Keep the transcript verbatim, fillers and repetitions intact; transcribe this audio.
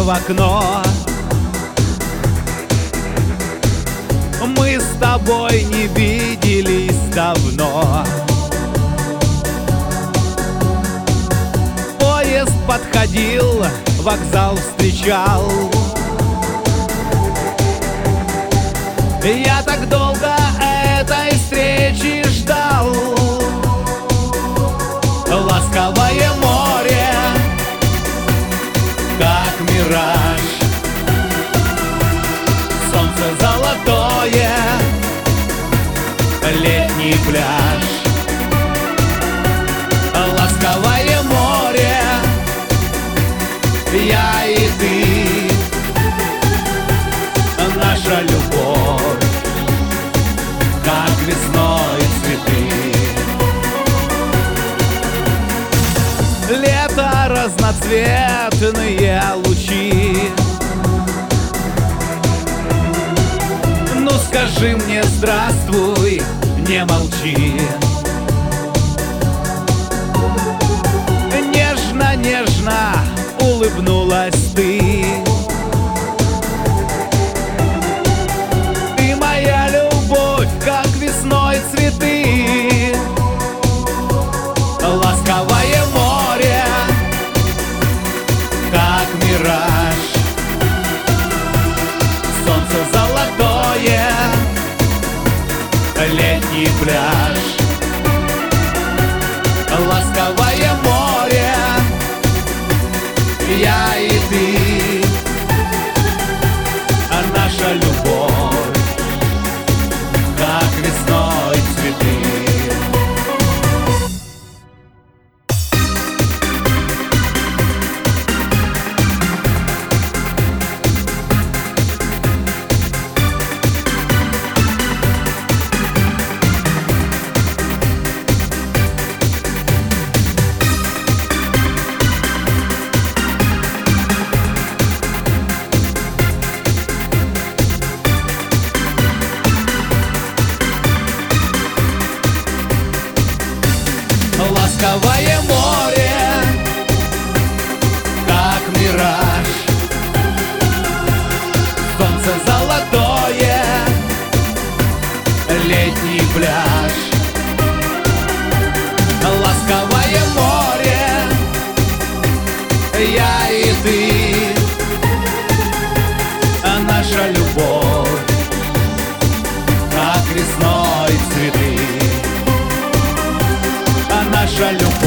в окно. Мы с тобой не виделись давно. Поезд подходил, вокзал встречал. Я так долго этой встречи ждал. Ласковое море, как мираж, солнце золотое, летний пляж. Ласковое море, я и ты, наша любовь, как весной цветы. Лето, разноцветные лучи. Ну скажи мне здравствуй, не молчи. Нежно-нежно улыбнулась ты. Ты моя любовь, как весной цветы. Ласковое море, как мираж, солнце золотое, летний пляж. Ласковое море, я и ты, а наша любовь, как весной цветы. Ласковое море, как мираж, солнце золотое, летний пляж. Ласковое море, я и ты, а наша любовь, как весной цветы. Наша любовь.